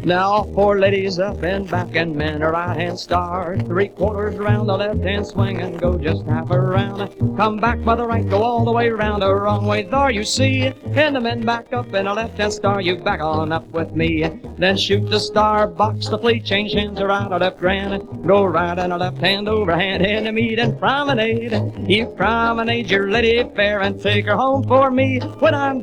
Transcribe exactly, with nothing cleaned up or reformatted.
Now, four ladies up and back and men a right-hand star. Three quarters round the left-hand swing and go just half around. Come back by the right, go all the way round the wrong way there, you see. And the men back up in a left-hand star, you back on up with me. Then shoot the star, box the fleet, change hands around a left grand. Go right and a left hand overhand in the meet and promenade. You promenade your lady fair and take her home for me when I'm